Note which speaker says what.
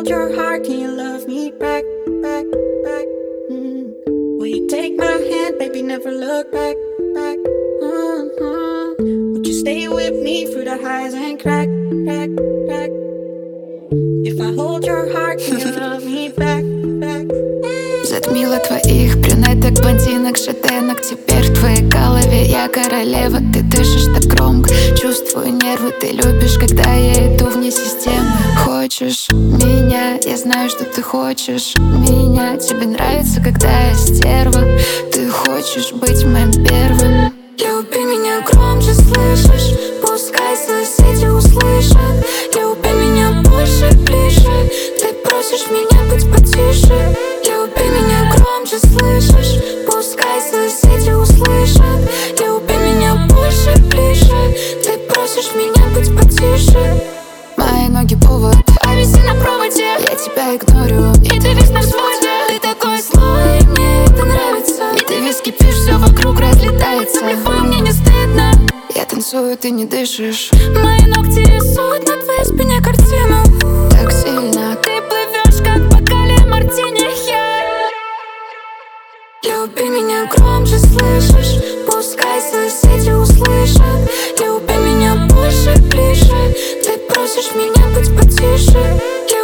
Speaker 1: hold your heart, can you love me back, back, back? Will you take my hand, baby, never look back, back? Would you stay with me through the highs and crack, crack, crack? If I hold your heart, can you love me back, back?
Speaker 2: Затмила твоих брюнеток, блондинок, шатенок. Теперь в твоей голове я королева. Ты дышишь так громко, чувствую нервы. Ты любишь, когда я иду вне системы. Хочешь меня, я знаю, что ты хочешь меня. Тебе нравится, когда я стерва. Ты хочешь быть моим первым. Люби меня громче, слышишь? Пускай соседи услышат. Люби меня больше, ближе. Ты просишь меня быть потише. Люби меня громче, слышишь? Пускай соседи услышат. Люби меня больше, ближе. Ты просишь меня быть потише. Мои ноги повод, а виси на проводе. Я тебя игнорю, и ты весь на взводе. Ты такой злой, мне это нравится. И ты весь кипишь, все вокруг разлетается. Блефую, мне не стыдно. Я танцую, ты не дышишь. Мои ногти рисуют на твоей спине картину. Так сильно ты плывешь, как в бокале мартини. Люби меня громче, слышишь? Пускай соседи услышат. Люби меня больше, ближе. Ты просишь меня быть потише.